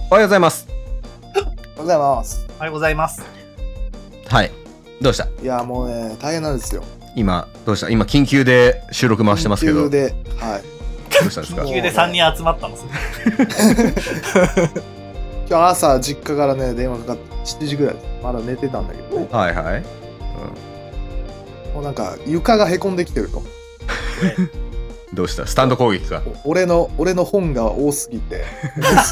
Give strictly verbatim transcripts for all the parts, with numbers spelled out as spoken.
おはようございます。 おはようございます。 おはようございます。 はい。どうした？ いやもうね大変なんですよ。 今どうした？今緊急で収録回してますけど。 緊急ではい。 どうしたんですか？ 緊急でさんにん集まったんですね。 今日朝実家からね電話かかってしちじぐらいです。まだ寝てたんだけどね。 はいはい。 うん、もうなんか床がへこんできてると。 どうした？スタンド攻撃か。 俺の俺の本が多すぎて多す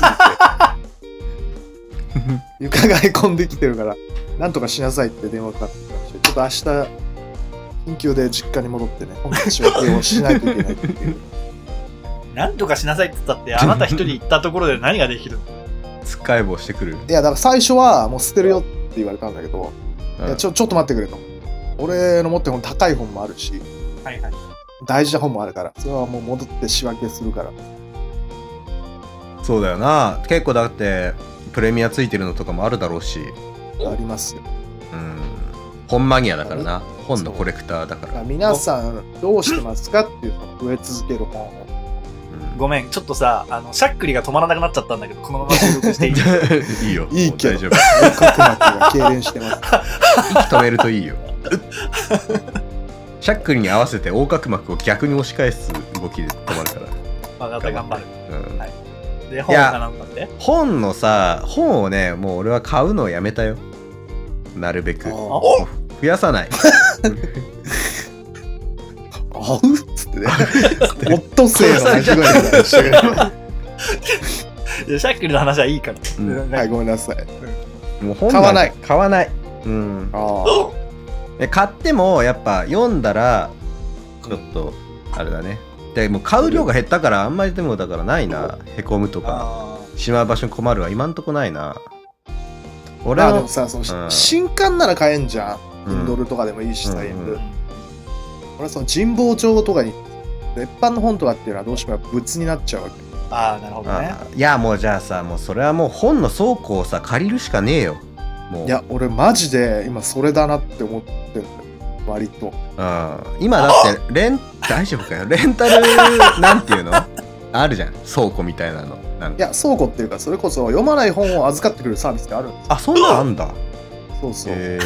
ぎて床がへこんできてるからなんとかしなさいって電話かかってきたし、ちょっと明日緊急で実家に戻ってね本の仕分けをしないといけないっていう。 なんとかしなさいって言ったってあなた一人行ったところで何ができるの？ 使い棒してくる。 いやだから最初はもう捨てるよって言われたんだけど、 うん、 いやちょちょっと待ってくれと。俺の持ってる本高い本もあるし、 はいはい、 大事な本もあるから、それはもう戻って仕分けするから。 そうだよな。結構だってプレミアついてるのとかもあるだろうし。 ありますよ。 うん。本マニアだからな。本のコレクターだから。 から皆さんどうしてますかっていうその増え続ける本を。 ごめん、ちょっとさ、あのしゃっくりが止まらなくなっちゃったんだけど、このまま収録していい？ いいよ。 いいけど大丈夫。 角膜が痙攣してます。 息止めるといいよ。しゃっくりに合わせて横隔膜を逆に押し返す動きで止まるから。 分かった、頑張る。うん、はい。で、本がなんだって？ 本のさ、本をね、もう俺は買うのをやめたよ。なるべく。増やさない。 あうっつってね。オットセイの鳴き声みたいなしてる。 いや、しゃっくりの話はいいから。 うん、はい、ごめんなさい。 もう本買わない。 買わない。うん。ああ。買ってもやっぱ読んだらちょっとあれだね。でも買う量が減ったからあんまりでもだからないな。へこむとかしまう場所に困るは今んとこないな。 俺はでもさ、その、うん、新刊なら買えんじゃん。Kindle、うん、とかでもいいしさ、うんうん、俺はその神保町とかに別版の本とかっていうのはどうしても物になっちゃうわけ。 ああ、なるほどね。 いやもうじゃあさ、もうそれはもう本の倉庫をさ借りるしかねえよ。もういや俺マジで今それだなって思ってるんだよ割と。 うん、今だってレン大丈夫かよレンタルなんていうのあるじゃん、倉庫みたいなの。なんかいや倉庫っていうかそれこそ読まない本を預かってくるサービスってあるんですよ。 あ、そんなのあんだ。 そうそう。 へ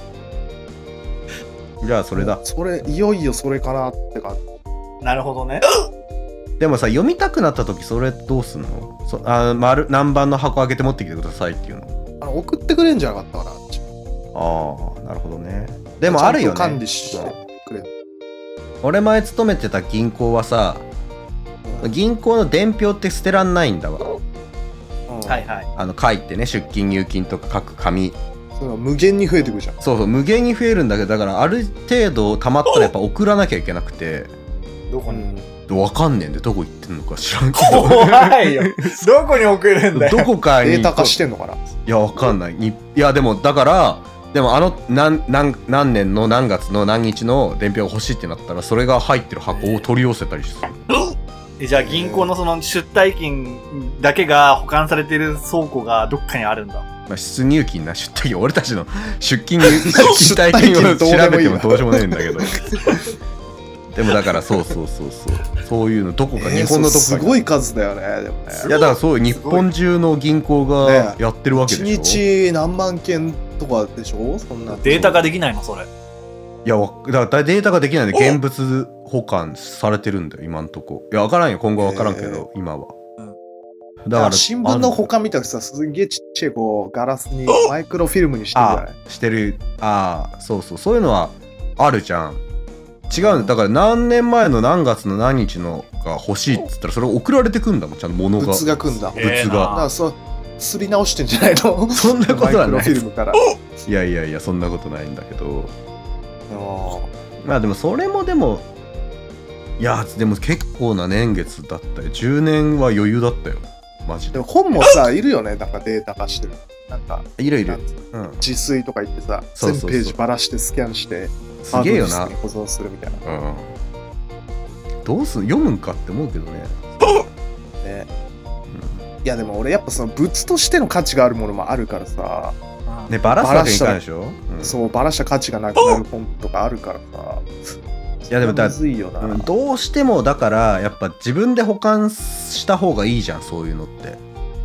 ー、じゃあそれだ。 それいよいよそれかなって感じ。 なるほどね。 でもさ、読みたくなった時それどうすんの？そあ丸何番の箱開けて持ってきてくださいっていうの。 あの送ってくれんじゃなかったかな。ああ、なるほどね。でもあるよね。 管理してくれる。 俺前勤めてた銀行はさ、うん、銀行の伝票って捨てらんないんだわ。うん、 はいはい。 あの書いてね、出金入金とか書く紙。 それは無限に増えてくるじゃん。 そうそう、無限に増えるんだけど、だからある程度溜まったらやっぱ送らなきゃいけなくて。 どこに？ わかんねえんで、どこ行ってんのか知らんけど。 怖いよ。どこに送るんだよ。 どこかにデータ化してんのかな。 いや、わかんない。いや、でもだからでもあの 何, 何, 何年の何月の何日の伝票が欲しいってなったら、それが入ってる箱を取り寄せたりする。 えじゃあ銀行のその出退金だけが保管されてる倉庫がどっかにあるんだ。 まあ、出入金な出退金、俺たちの出金出退金を調べてもどうしようもないんだけど。でもだからそうそうそうそうそういうのどこか日本のどこか、えー、 すごい数だよね。でもね、 いやだからそう日本中の銀行がやってるわけでしょ。 いちにち何万件とかでしょ。そんなデータ化できないのそれ。いやだからデータができないんで現物保管されてるんだよ今んとこ。いや分からんよ、今後は分からんけど、えー、今は、 うん、だから新聞の保管みたいなさ、すげえちっちゃいこうガラスにマイクロフィルムにしてるじゃない。 あしてる。ああそうそう、そういうのはあるじゃん。違うんだから何年前の何月の何日のが欲しいっつったらそれが送られてくんだもん、ちゃんと物が物が来んだ。 物が、えー、だからそうすり直してんじゃないの。 そんなことはない。マイクロフィルムから。 いやいやいや、そんなことないんだけど。まあでもそれもでもいやでも結構な年月だったよ。じゅうねんは余裕だったよマジで。 でも本もさいるよね、なんかデータ化してる。なんかいるいる、 うん、自炊とか言ってさ、全ページばらしてスキャンしてすげえよな、 保存するみたいな、 うん、どうする読むんかって思うけどね。ね、 うん、いやでも俺やっぱその物としての価値があるものもあるからさ、 ね、バラすわけにいかないでしょ、うん、 そうバラした価値がなくなる本とかあるからさ。 いやでもだむずいよな、 うん、どうしてもだからやっぱ自分で保管した方がいいじゃん、そういうのって。 う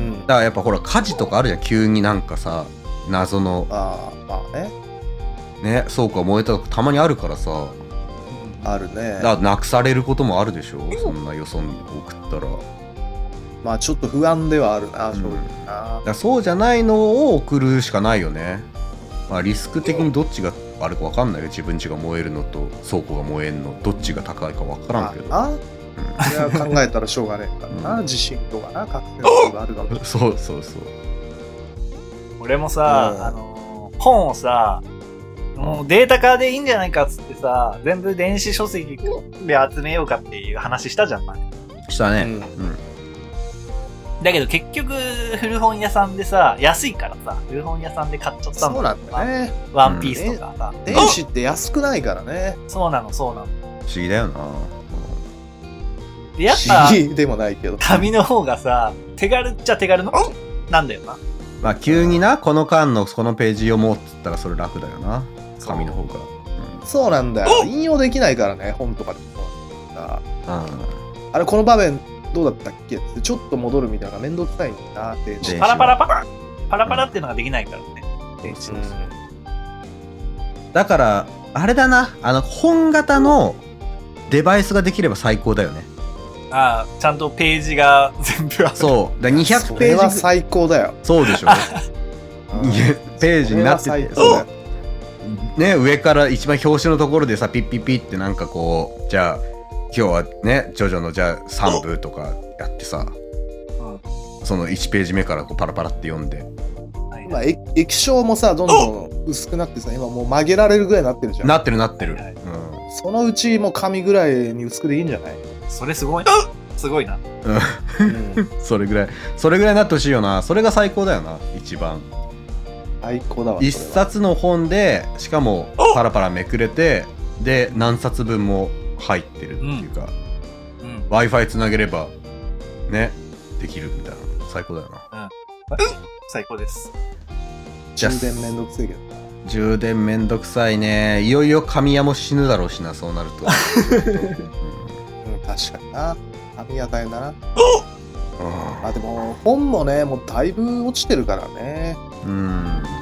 うんだからやっぱほら火事とかあるじゃん、急になんかさ謎のああまあねね倉庫が燃えたとかたまにあるからさ、 あるね。 だからなくされることもあるでしょ、そんなよそに送ったら。だかまあちょっと不安ではあるな、 うん正直な。 らそうじゃないのを送るしかないよね。まあリスク的にどっちがあるか分かんないけど、自分家が燃えるのと倉庫が燃えんのどっちが高いか分からんけど、 まあなそれは考えたらしょうがねえからな、 うん地震とかな、核戦争があるかもしれない。 そうそうそう。 俺もさ、 うんあのー本をさ、もうデータ化でいいんじゃないかっつってさ、全部電子書籍で集めようかっていう話したじゃん、前。 したね。 ううんん。 だけど結局、古本屋さんでさ、安いからさ、古本屋さんで買っちゃったんだよそうなんだね。 ワンピースとかさ。 電子って安くないからね。 そうなの、そうなの。 不思議だよな。 で、やっぱ不、思議でもないけど。 紙の方がさ、手軽っちゃ手軽の、なんだよな。 まあ急になこの間のこのページ読もうっつったらそれ楽だよな、紙の方が。 そうなんだよ。引用できないからね、本とかでも。あうんあれ、この場面どうだったっけってちょっと戻るみたいなのがめんどくさいんだな、電子。 電子パラパラパラ、パラパラっていうのができないからね。電子そうそうそうだからあれだな、あの本型のデバイスができれば最高だよね。 ああ、ちゃんとページが全部ある。 そうだにひゃくそページれは最高だよ。 そうでしょうんページになってそれて、 は最高だよね、上から一番表紙のところでさピッピッピッってなんかこう、じゃあ今日はねジョジョのじゃあさん部とかやってさ、 うんそのいちページ目からこうパラパラって読んで、 はいまあ、液液晶もさ、どんどん薄くなってさ、今もう曲げられるぐらいになってるじゃん。 なってるなってる、 はいはいそのうちもう紙ぐらいに薄くでいいんじゃない？ それすごい。すごいな。 うんうん、 それぐらいそれぐらいになってほしいよな。それが最高だよな、一番。 最高だわ。 一それは冊の本でしかもパラパラめくれて、で何冊分も入ってるっていうか、 うん。 w i f i つなげればねできるみたいな、最高だよな。 最高です。 じゃあ充電めんどくせえけどな。 充電めんどくさいね。いよいよ神谷も死ぬだろうしな、そうなると、 うん、確かにな。紙は大変だな。 うんまあでも、本もね、もうだいぶ落ちてるからね。 うん